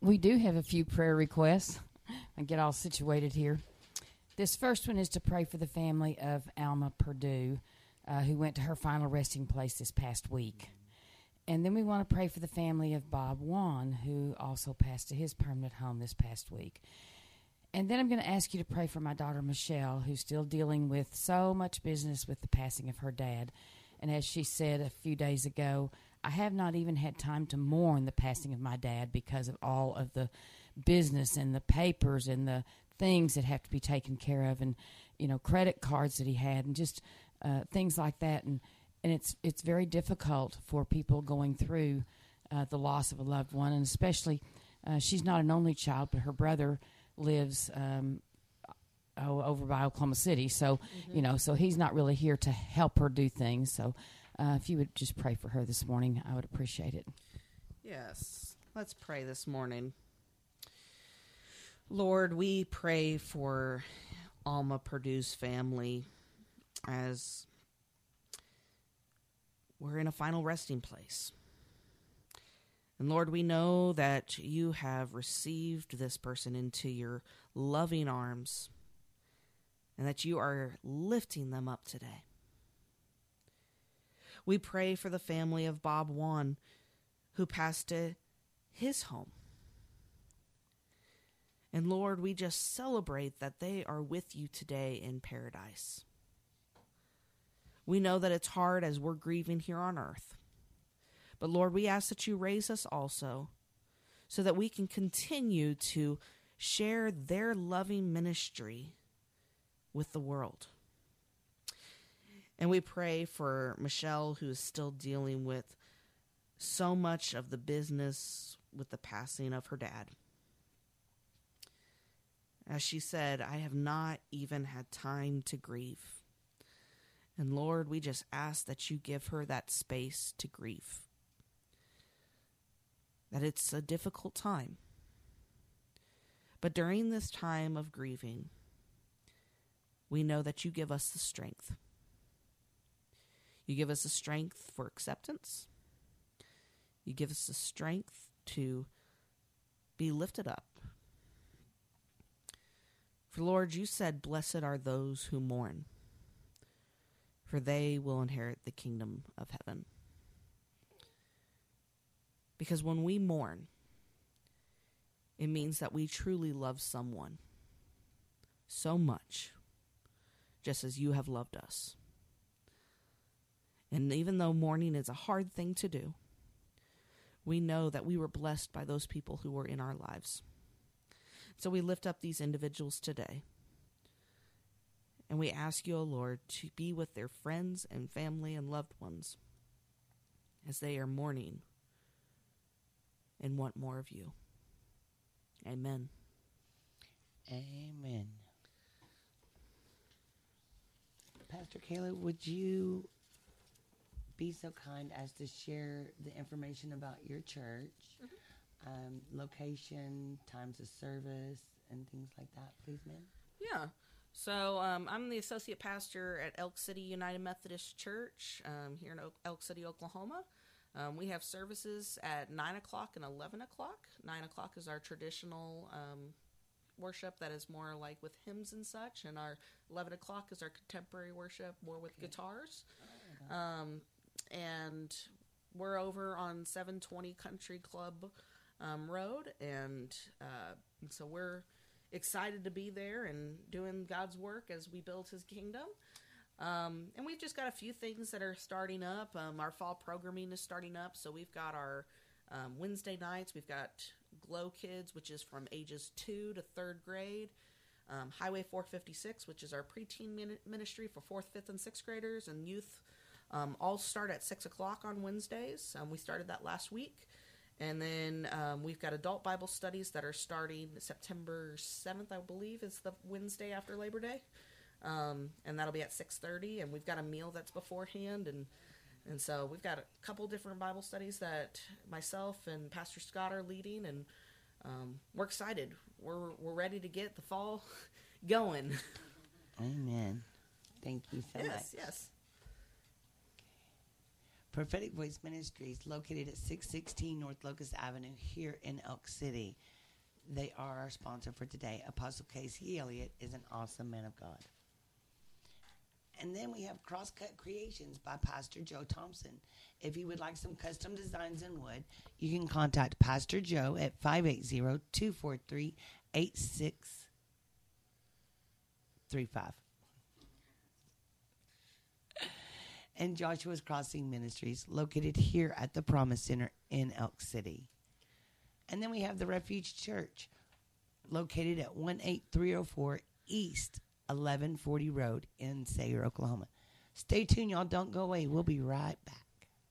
We do have a few prayer requests. I get all situated here. This first one is to pray for the family of Alma Purdue, who went to her final resting place this past week. And then we want to pray for the family of Bob Wan, who also passed to his permanent home this past week. And then I'm going to ask you to pray for my daughter, Michelle, who's still dealing with so much business with the passing of her dad. And as she said a few days ago, I have not even had time to mourn the passing of my dad because of all of the business and the papers and the things that have to be taken care of, and, you know, credit cards that he had, and just things like that. And it's very difficult for people going through the loss of a loved one, and especially she's not an only child, but her brother lives over by Oklahoma City. So, you know, so he's not really here to help her do things. So if you would just pray for her this morning, I would appreciate it. Yes. Let's pray this morning. Lord, we pray for Alma Purdue's family as we're in a final resting place. And Lord, we know that you have received this person into your loving arms and that you are lifting them up today. We pray for the family of Bob Wan, who passed to his home. And Lord, we just celebrate that they are with you today in paradise. We know that it's hard as we're grieving here on earth. But Lord, we ask that you raise us also so that we can continue to share their loving ministry with the world. And we pray for Michelle, who is still dealing with so much of the business with the passing of her dad. As she said, I have not even had time to grieve. And Lord, we just ask that you give her that space to grieve. That it's a difficult time. But during this time of grieving, we know that you give us the strength. You give us the strength for acceptance. You give us the strength to be lifted up. For Lord, you said, blessed are those who mourn, for they will inherit the kingdom of heaven. Because when we mourn, it means that we truly love someone so much, just as you have loved us. And even though mourning is a hard thing to do, we know that we were blessed by those people who were in our lives. So we lift up these individuals today. And we ask you, O Lord, to be with their friends and family and loved ones as they are mourning and want more of you. Amen. Amen. Pastor Kayla, would you be so kind as to share the information about your church, location, times of service, and things like that, please, ma'am? Yeah. So I'm the associate pastor at Elk City United Methodist Church here in Elk City, Oklahoma. We have services at 9 o'clock and 11 o'clock. 9 o'clock is our traditional worship that is more like with hymns and such, and our 11 o'clock is our contemporary worship, more with guitars. And we're over on 720 Country Club Road, and so we're excited to be there and doing God's work as we build his kingdom. And we've just got a few things that are starting up. Our fall programming is starting up, so we've got our Wednesday nights. We've got Glow Kids, which is from ages 2 to 3rd grade. Highway 456, which is our preteen ministry for 4th, 5th, and 6th graders, and youth. All start at 6 o'clock on Wednesdays. We started that last week. And then we've got adult Bible studies that are starting September 7th, I believe, is the Wednesday after Labor Day. And that'll be at 6:30. And we've got a meal that's beforehand. And so we've got a couple different Bible studies that myself and Pastor Scott are leading. And we're excited. We're ready to get the fall going. Amen. Thank you so much. Yes. Prophetic Voice Ministries, located at 616 North Locust Avenue here in Elk City. They are our sponsor for today. Apostle Casey Elliott is an awesome man of God. And then we have Crosscut Creations by Pastor Joe Thompson. If you would like some custom designs in wood, you can contact Pastor Joe at 580-243-8635. And Joshua's Crossing Ministries, located here at the Promise Center in Elk City. And then we have the Refuge Church, located at 18304 East 1140 Road in Sayre, Oklahoma. Stay tuned, y'all. Don't go away. We'll be right back.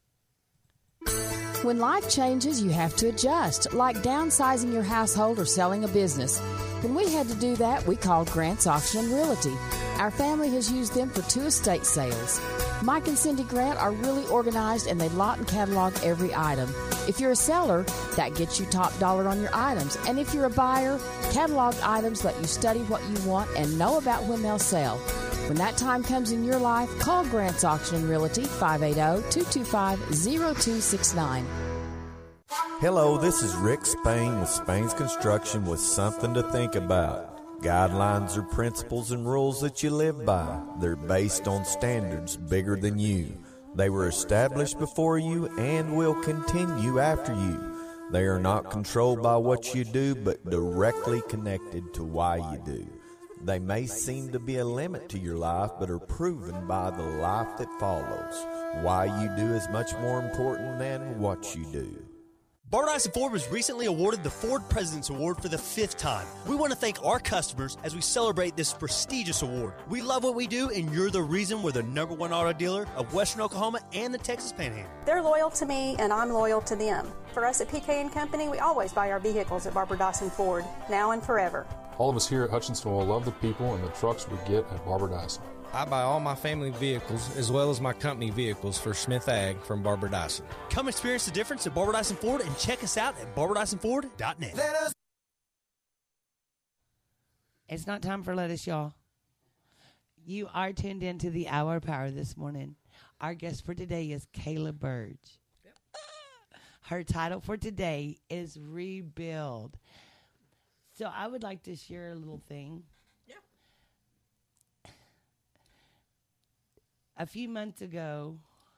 When life changes, you have to adjust, like downsizing your household or selling a business. When we had to do that, we called Grant's Auction and Realty. Our family has used them for 2 estate sales. Mike and Cindy Grant are really organized, and they lot and catalog every item. If you're a seller, that gets you top dollar on your items. And if you're a buyer, cataloged items let you study what you want and know about when they'll sell. When that time comes in your life, call Grant's Auction and Realty, 580-225-0269. Hello, this is Rick Spain with Spain's Construction with something to think about. Guidelines are principles and rules that you live by. They're based on standards bigger than you. They were established before you and will continue after you. They are not controlled by what you do, but directly connected to why you do. They may seem to be a limit to your life, but are proven by the life that follows. Why you do is much more important than what you do. Barbara Dyson Ford was recently awarded the Ford President's Award for the 5th time. We want to thank our customers as we celebrate this prestigious award. We love what we do, and you're the reason we're the #1 auto dealer of Western Oklahoma and the Texas Panhandle. They're loyal to me, and I'm loyal to them. For us at PK & Company, we always buy our vehicles at Barbara Dyson Ford, now and forever. All of us here at Hutchinson will love the people and the trucks we get at Barbara Dyson. I buy all my family vehicles as well as my company vehicles for Smith Ag from Barbara Dyson. Come experience the difference at Barbara Dyson Ford and check us out at barbaradysonford.net. It's not time for lettuce, y'all. You are tuned into the Hour of Power this morning. Our guest for today is Kayla Burge. Yep. Her title for today is Rebuild. So I would like to share a little thing. A few months ago,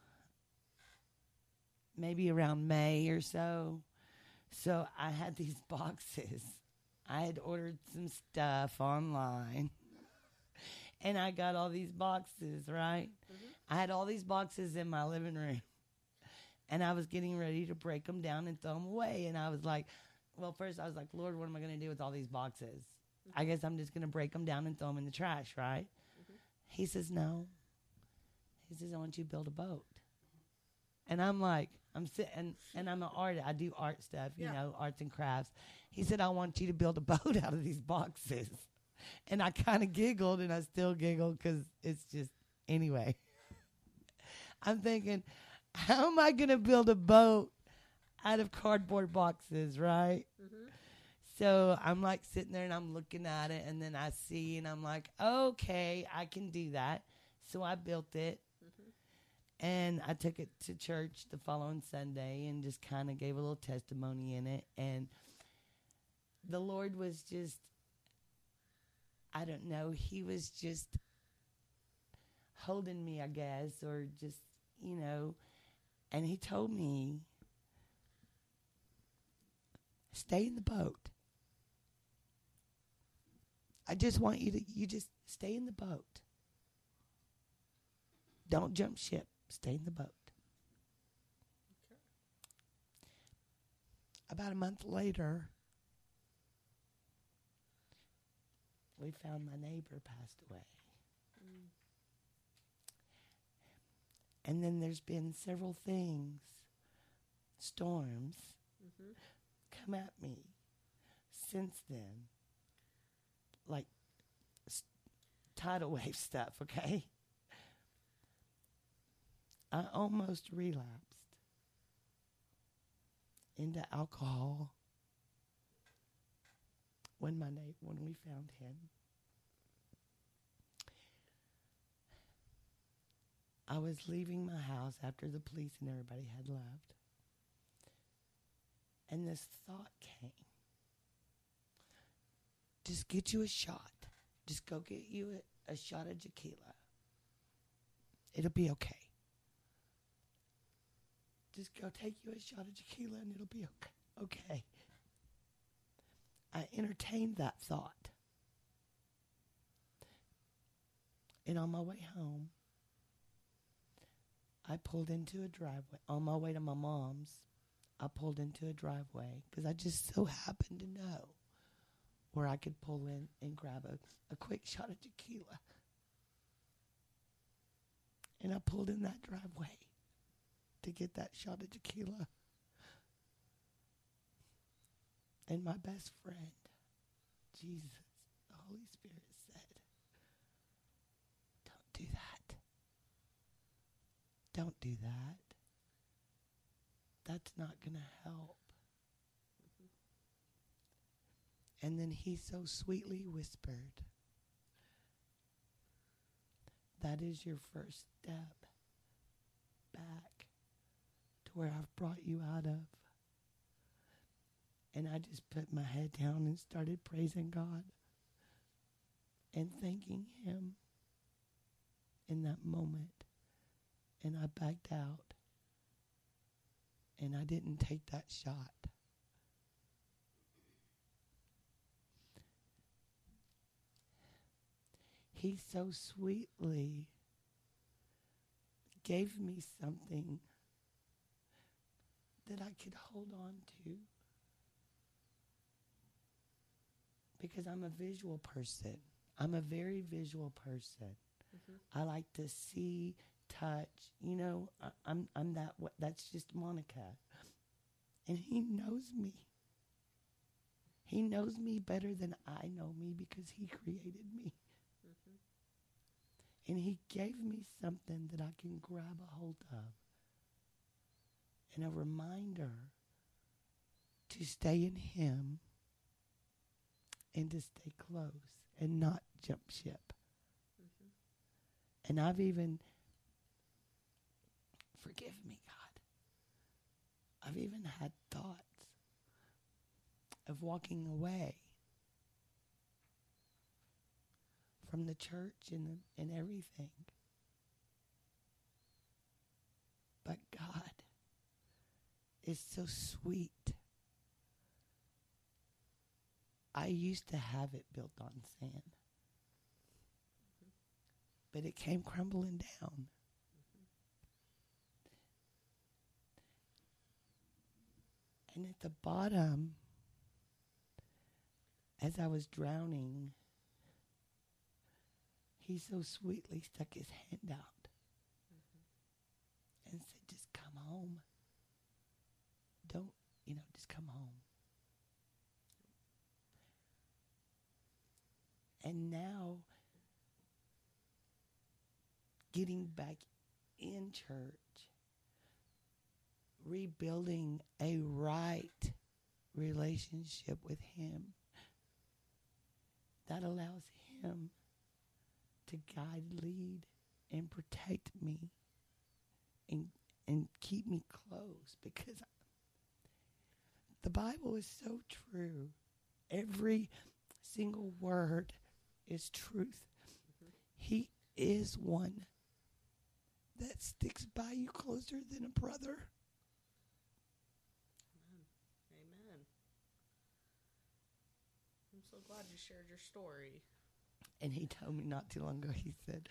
maybe around May or so I had these boxes. I had ordered some stuff online, and I got all these boxes, right? Mm-hmm. I had all these boxes in my living room, and I was getting ready to break them down and throw them away, and I was like, first I was like, Lord, what am I going to do with all these boxes? Mm-hmm. I guess I'm just going to break them down and throw them in the trash, right? Mm-hmm. He says, no. He says, I want you to build a boat. And I'm like, I'm sitting, and I'm an artist. I do art stuff, you know, arts and crafts. He said, I want you to build a boat out of these boxes. And I kind of giggled, and I still giggle because it's just, anyway. I'm thinking, how am I going to build a boat out of cardboard boxes, right? Mm-hmm. So I'm like sitting there, and I'm looking at it, and then I see, and I'm like, okay, I can do that. So I built it. And I took it to church the following Sunday and just kind of gave a little testimony in it. And the Lord was just, I don't know, he was just holding me, I guess, or just, you know. And he told me, stay in the boat. I just want you just stay in the boat. Don't jump ship. Stay in the boat. Okay. About a month later, we found my neighbor passed away. Mm. And then there's been several things, storms, come at me since then. Like tidal wave stuff, okay? I almost relapsed into alcohol when we found him. I was leaving my house after the police and everybody had left. And this thought came. Just get you a shot. Just go get you a shot of tequila. It'll be okay. Just go take you a shot of tequila and it'll be okay. I entertained that thought. And on my way home, I pulled into a driveway. On my way to my mom's, I pulled into a driveway because I just so happened to know where I could pull in and grab a quick shot of tequila. And I pulled in that driveway to get that shot of tequila. And my best friend, Jesus, the Holy Spirit said, don't do that. Don't do that. That's not going to help. And then he so sweetly whispered, that is your first step back to where I've brought you out of. And I just put my head down and started praising God and thanking him in that moment. And I backed out. And I didn't take that shot. He so sweetly gave me something that I could hold on to. Because I'm a visual person. I'm a very visual person. Mm-hmm. I like to see, touch. You know, I'm that. That's just Monica. And he knows me. He knows me better than I know me because he created me. And he gave me something that I can grab a hold of. And a reminder to stay in him and to stay close and not jump ship. Mm-hmm. And I've even, forgive me, God, I've even had thoughts of walking away from the church and everything. But God is so sweet. I used to have it built on sand. But it came crumbling down. And at the bottom, as I was drowning, he so sweetly stuck his hand out and said, just come home. Don't, just come home. And now, getting back in church, rebuilding a right relationship with him that allows him to guide, lead, and protect me and keep me close, because the Bible is so true. Every single word is truth. Mm-hmm. He is one that sticks by you closer than a brother. Amen. I'm so glad you shared your story. And he told me not too long ago, he said,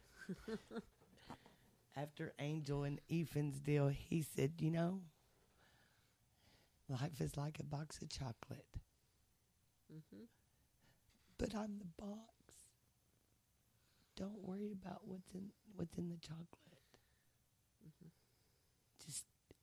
after Angel and Ethan's deal, he said, life is like a box of chocolate. Mm-hmm. But I'm the box. Don't worry about what's in the chocolate. Mm-hmm. Just,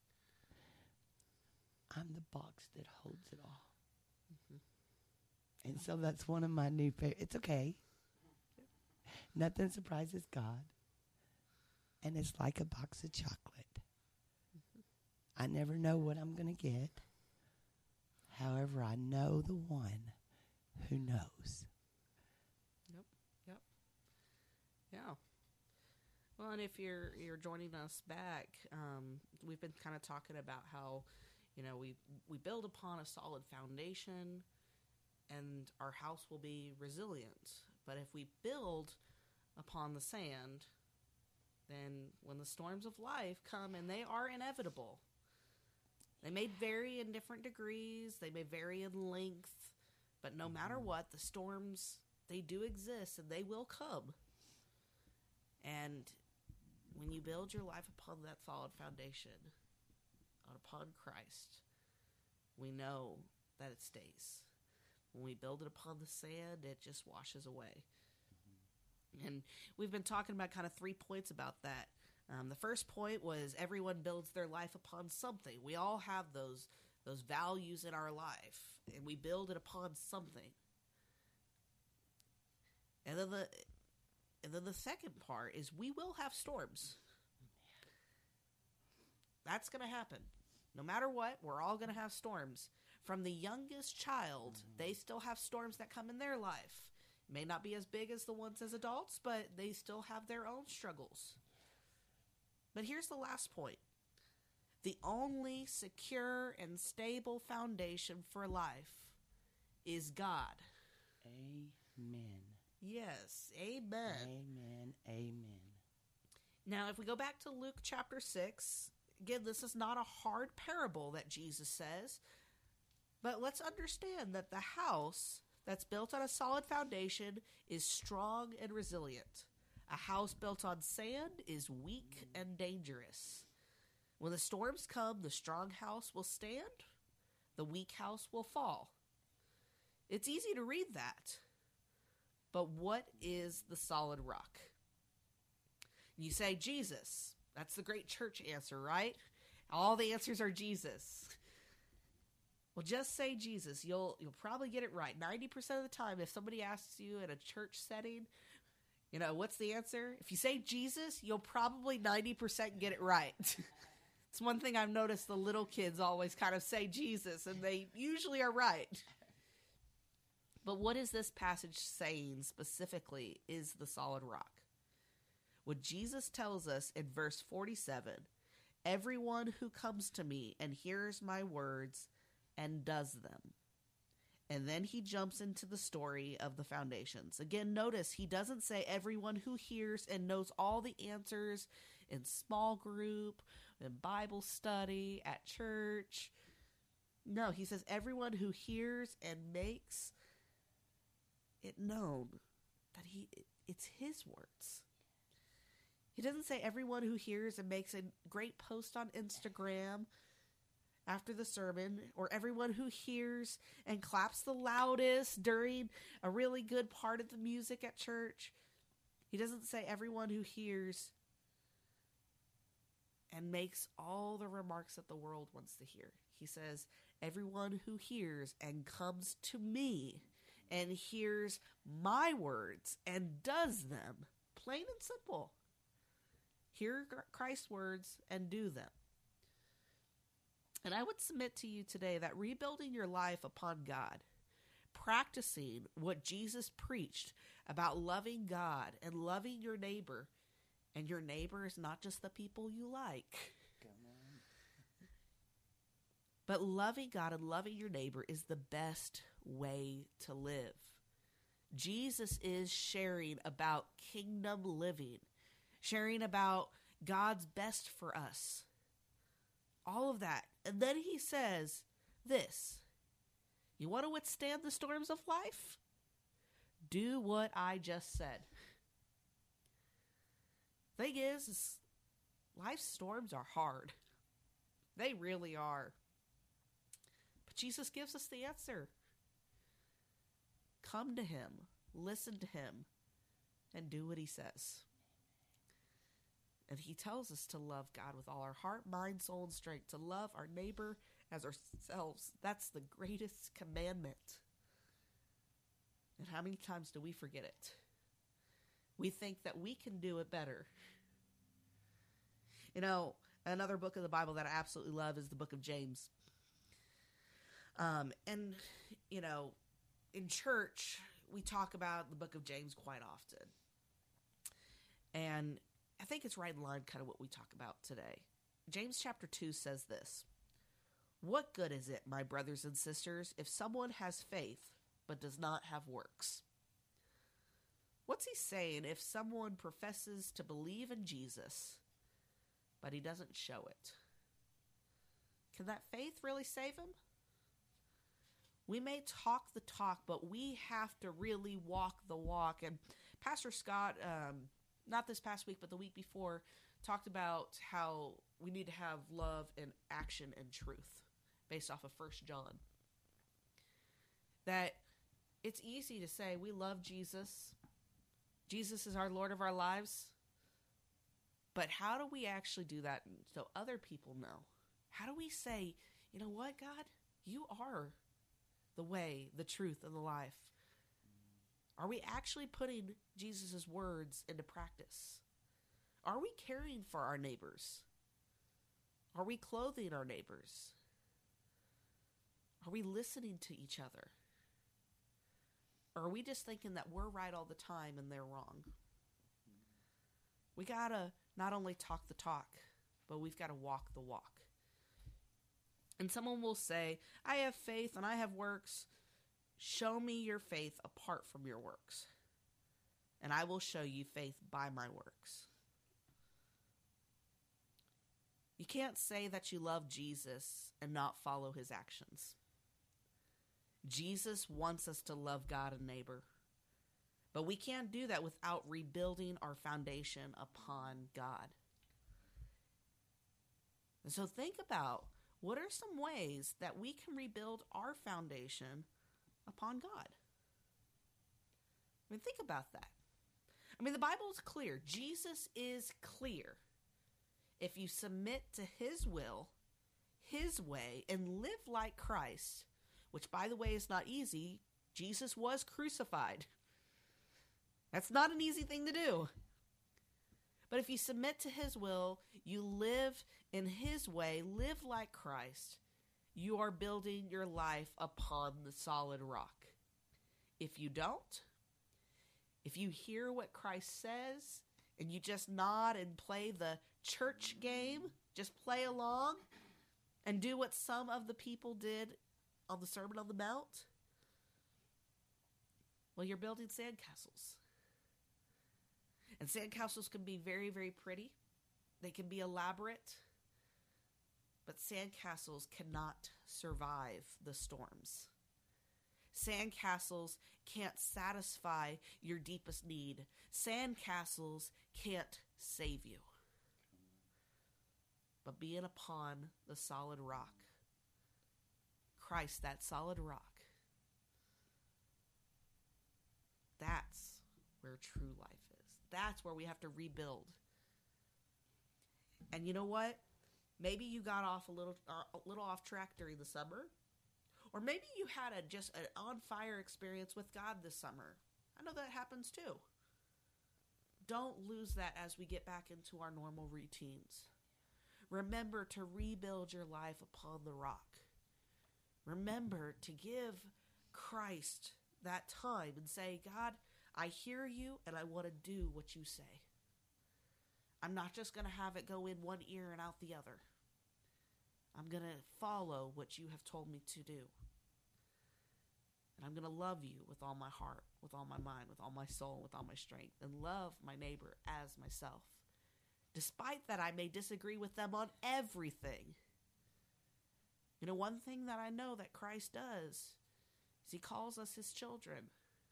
I'm the box that holds it all. Mm-hmm. And so that's one of my new favorites. It's okay. Nothing surprises God. And it's like a box of chocolate. Mm-hmm. I never know what I'm going to get. However, I know the one who knows. Yep. Yeah. Well, and if you're joining us back, we've been kind of talking about how, we build upon a solid foundation, and our house will be resilient. But if we build upon the sand, then when the storms of life come, and they are inevitable, they may vary in different degrees, they may vary in length, but no matter what, the storms, they do exist, and they will come. And when you build your life upon that solid foundation, upon Christ, we know that it stays. When we build it upon the sand, it just washes away. And we've been talking about kind of 3 points about that. The first point was everyone builds their life upon something. We all have those values in our life, and we build it upon something. And then the second part is we will have storms. That's going to happen. No matter what, we're all going to have storms. From the youngest child, they still have storms that come in their life. May not be as big as the ones as adults, but they still have their own struggles. But here's the last point. The only secure and stable foundation for life is God. Amen. Yes, amen. Amen. Amen. Now, if we go back to Luke chapter 6, again, this is not a hard parable that Jesus says, but let's understand that the house that's built on a solid foundation is strong and resilient. A house built on sand is weak and dangerous. When the storms come, the strong house will stand, the weak house will fall. It's easy to read that, but what is the solid rock? You say Jesus. That's the great church answer, right? All the answers are Jesus. Well, just say Jesus. You'll probably get it right. 90% of the time, if somebody asks you in a church setting, what's the answer? If you say Jesus, you'll probably 90% get it right. It's one thing I've noticed the little kids always kind of say Jesus, and they usually are right. But what is this passage saying specifically is the solid rock? What Jesus tells us in verse 47, everyone who comes to me and hears my words and does them. And then he jumps into the story of the foundations. Again, notice he doesn't say everyone who hears and knows all the answers in small group, in Bible study, at church. No, he says everyone who hears and makes it known that it's his words. He doesn't say everyone who hears and makes a great post on Instagram after the sermon, or everyone who hears and claps the loudest during a really good part of the music at church. He doesn't say everyone who hears and makes all the remarks that the world wants to hear. He says everyone who hears and comes to me and hears my words and does them. Plain and simple. Hear Christ's words and do them. And I would submit to you today that rebuilding your life upon God, practicing what Jesus preached about loving God and loving your neighbor, and your neighbor is not just the people you like. But loving God and loving your neighbor is the best way to live. Jesus is sharing about kingdom living, sharing about God's best for us. All of that. And then he says this: you want to withstand the storms of life? Do what I just said. Thing is life's storms are hard. They really are. But Jesus gives us the answer. Come to him, listen to him, and do what he says. And he tells us to love God with all our heart, mind, soul, and strength, to love our neighbor as ourselves. That's the greatest commandment. And how many times do we forget it? We think that we can do it better. Another book of the Bible that I absolutely love is the book of James. In church, we talk about the book of James quite often. And I think it's right in line kind of what we talk about today. James chapter 2 says this: "What good is it, my brothers and sisters, if someone has faith but does not have works?" What's he saying if someone professes to believe in Jesus, but he doesn't show it? Can that faith really save him? We may talk the talk, but we have to really walk the walk. And Pastor Scott, not this past week, but the week before, talked about how we need to have love and action and truth based off of 1 John. That it's easy to say we love Jesus. Jesus is our Lord of our lives. But how do we actually do that so other people know? How do we say, you know what, God? You are the way, the truth, and the life. Are we actually putting Jesus' words into practice? Are we caring for our neighbors? Are we clothing our neighbors? Are we listening to each other? Or are we just thinking that we're right all the time and they're wrong? We gotta not only talk the talk, but we've got to walk the walk. And someone will say, I have faith and I have works. Show me your faith apart from your works, and I will show you faith by my works. You can't say that you love Jesus and not follow his actions. Jesus wants us to love God and neighbor, but we can't do that without rebuilding our foundation upon God. And so think about, what are some ways that we can rebuild our foundation upon God? I mean, think about that. I mean, the Bible is clear. Jesus is clear. If you submit to his will, his way, and live like Christ, which, by the way, is not easy. Jesus was crucified. That's not an easy thing to do. But if you submit to his will, you live in his way, live like Christ, you are building your life upon the solid rock. If you don't, if you hear what Christ says and you just nod and play the church game, just play along and do what some of the people did on the Sermon on the Mount, well, you're building sandcastles. And sandcastles can be very, very pretty. They can be elaborate. But sandcastles cannot survive the storms. Sandcastles can't satisfy your deepest need. Sandcastles can't save you. But being upon the solid rock, Christ, that solid rock, that's where true life is. That's where we have to rebuild. And you know what? Maybe you got off a little off track during the summer. Or maybe you had just an on-fire experience with God this summer. I know that happens too. Don't lose that as we get back into our normal routines. Remember to rebuild your life upon the rock. Remember to give Christ that time and say, God, I hear you and I want to do what you say. I'm not just going to have it go in one ear and out the other. I'm going to follow what you have told me to do. And I'm going to love you with all my heart, with all my mind, with all my soul, with all my strength, and love my neighbor as myself. Despite that, I may disagree with them on everything. You know, one thing that I know that Christ does is he calls us his children.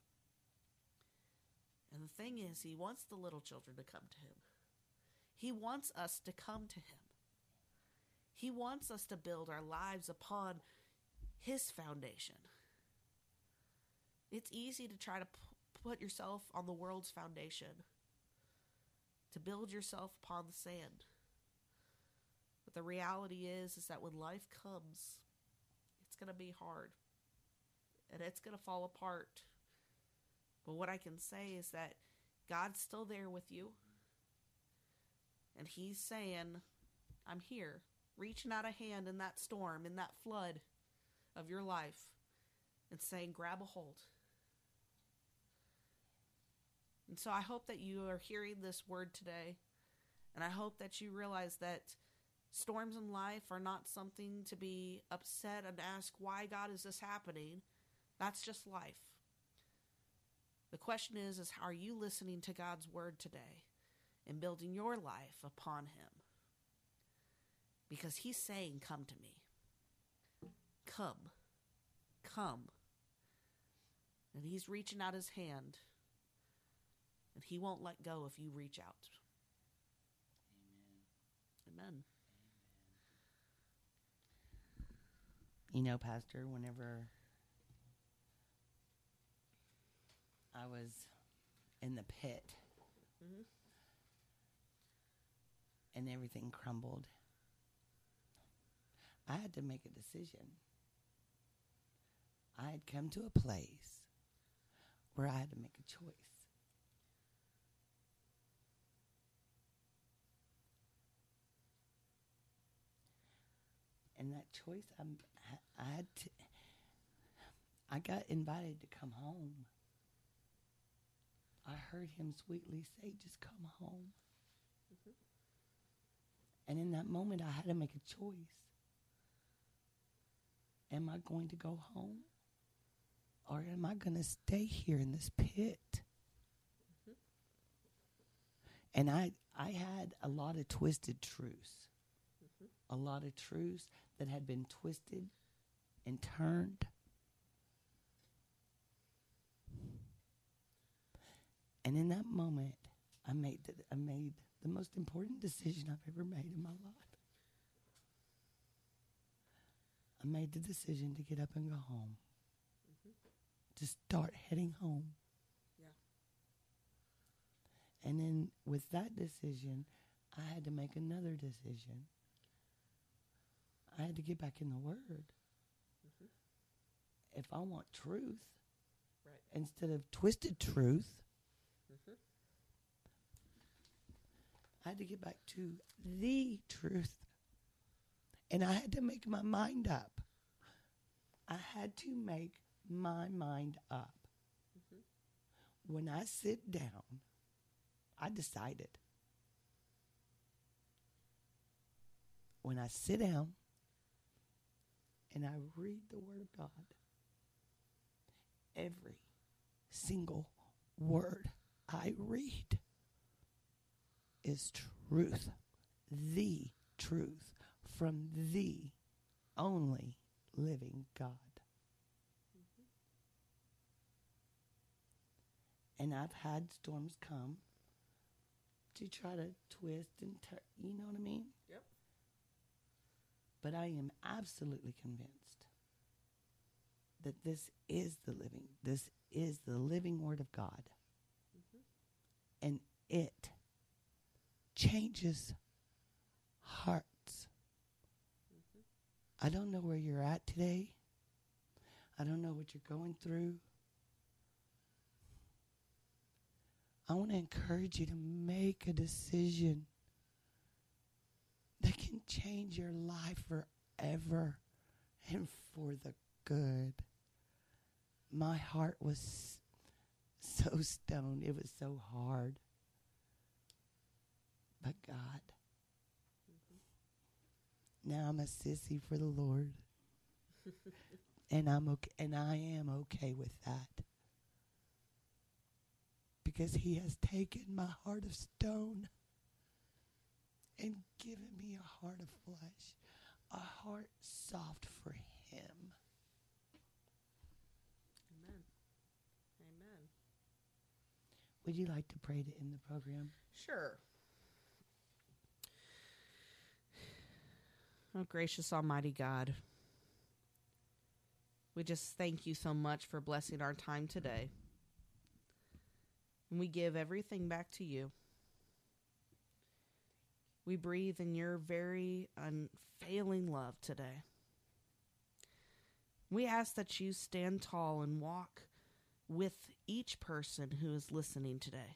And the thing is, he wants the little children to come to him. He wants us to come to him. He wants us to build our lives upon his foundation. It's easy to try to put yourself on the world's foundation, to build yourself upon the sand. But the reality is that when life comes, it's going to be hard. And it's going to fall apart. But what I can say is that God's still there with you. And he's saying, I'm here, reaching out a hand in that storm, in that flood of your life, and saying, grab a hold. And so I hope that you are hearing this word today. And I hope that you realize that storms in life are not something to be upset and ask, why, God, is this happening? That's just life. The question is how are you listening to God's word today and building your life upon him? Because he's saying, come to me. Come. Come. And he's reaching out his hand. And he won't let go if you reach out. Amen. You know, Pastor, whenever I was in the pit and everything crumbled, I had to make a decision. I had come to a place where I had to make a choice. And that choice, I got invited to come home. I heard him sweetly say, just come home. And in that moment, I had to make a choice. Am I going to go home? Or am I going to stay here in this pit? And I had a lot of twisted truths. A lot of truths that had been twisted and turned. And in that moment, I made the most important decision I've ever made in my life. I made the decision to get up and go home. To start heading home. Yeah. And then with that decision, I had to make another decision. I had to get back in the Word. If I want truth, instead of twisted truth, I had to get back to the truth. And I had to make my mind up. I had to make my mind up. When I sit down, I decided. When I sit down and I read the Word of God, every single word I read is truth, the truth from the only living God. And I've had storms come to try to twist and turn, you know what I mean? Yep. But I am absolutely convinced that this is the living Word of God. And it changes hearts. I don't know where you're at today. I don't know what you're going through. I want to encourage you to make a decision that can change your life forever and for the good. My heart was so stoned. It was so hard. But God, now I'm a sissy for the Lord. And I'm okay, and I am okay with that. Because he has taken my heart of stone and given me a heart of flesh, a heart soft for him. Amen. Amen. Would you like to pray to end the program? Sure. Oh, gracious Almighty God, we just thank you so much for blessing our time today. And we give everything back to you. We breathe in your very unfailing love today. We ask that you stand tall and walk with each person who is listening today.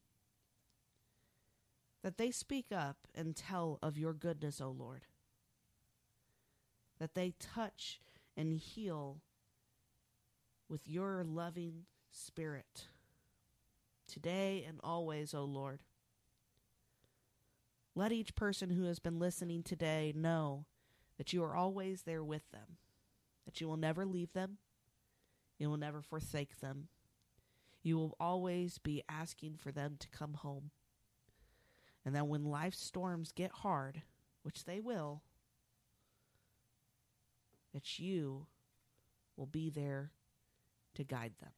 That they speak up and tell of your goodness, O Lord. That they touch and heal with your loving spirit. Today and always, O Lord. Let each person who has been listening today know that you are always there with them, that you will never leave them, you will never forsake them. You will always be asking for them to come home. And that when life's storms get hard, which they will, that you will be there to guide them.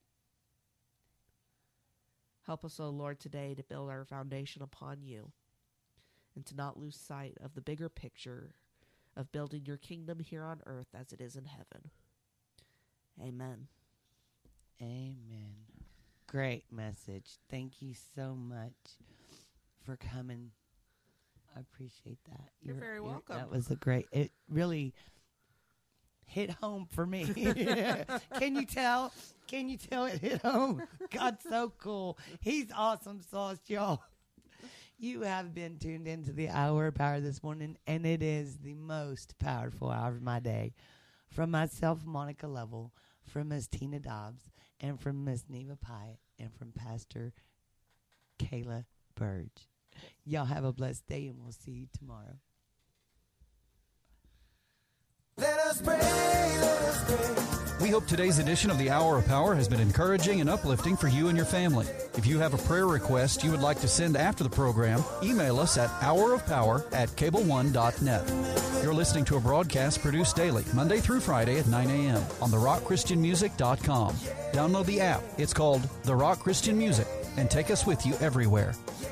Help us, O Lord, today to build our foundation upon you and to not lose sight of the bigger picture of building your kingdom here on earth as it is in heaven. Amen. Amen. Great message. Thank you so much for coming. I appreciate that. You're very welcome. That was it really hit home for me. Can you tell? Can you tell it hit home? God's so cool. He's awesome sauce, y'all. You have been tuned into the Hour of Power this morning, and it is the most powerful hour of my day. From myself, Monica Lovell, from Miss Tina Dobbs, and from Miss Neva Pyatt, and from Pastor Kayla Burge. Y'all have a blessed day, and we'll see you tomorrow. Let us pray, let us pray. We hope today's edition of the Hour of Power has been encouraging and uplifting for you and your family. If you have a prayer request you would like to send after the program, email us at hourofpower@cableone.net. You're listening to a broadcast produced daily, Monday through Friday at 9 a.m. on therockchristianmusic.com. Download the app. It's called The Rock Christian Music, and take us with you everywhere.